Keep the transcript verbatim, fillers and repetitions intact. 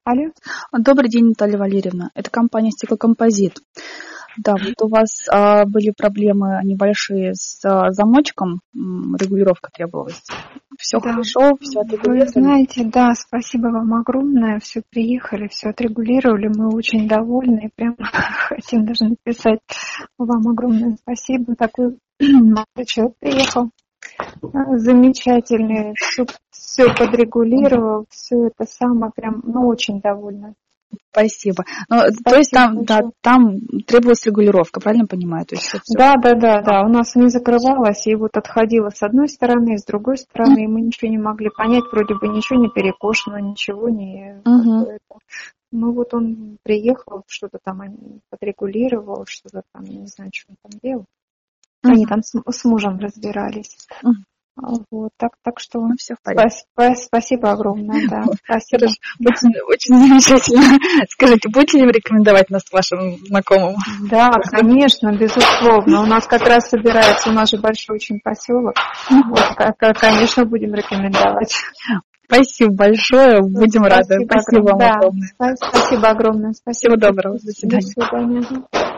Алло. Добрый день, Наталья Валерьевна. Это компания «Стеклокомпозит». Да, вот у вас а, были проблемы небольшие с а, замочком, м, регулировка требовалась. Все Да. хорошо, все Вы отрегулировали? знаете, да, спасибо вам огромное. Все приехали, все отрегулировали. Мы очень довольны. Прям хотим даже написать вам огромное спасибо. Такой молодой человек приехал. а, Замечательный. Все, все подрегулировал. Все это самое прям, ну, очень довольна. Спасибо. Ну, то есть Спасибо там, да, большое. там требовалась регулировка, правильно понимаю? То есть всё- всё. Да, да, да, да. У нас не закрывалось, и вот отходило с одной стороны, с другой стороны, и мы ничего не могли понять, вроде бы ничего не перекошено, ничего не как Мгм. бы это. Ну вот он приехал, что-то там они подрегулировал, что-то там, я не знаю, что он там делал. Они Мгм. там с, с мужем разбирались. Мгм. А, Вот, так, так что Ну, все в порядке. спас- спас- спасибо огромное, да, спасибо. Хорошо. Очень, очень замечательно. Скажите, будете ли вы рекомендовать нас вашим знакомым? Да, конечно, безусловно. У нас как раз собирается, у нас же большой очень поселок. Вот, ка- ка- конечно, будем рекомендовать. Спасибо большое, будем рады. Спасибо Спасибо огромное. вам Да, огромное. спа- спасибо огромное. Всего Спасибо. доброго, до До свидания. свидания.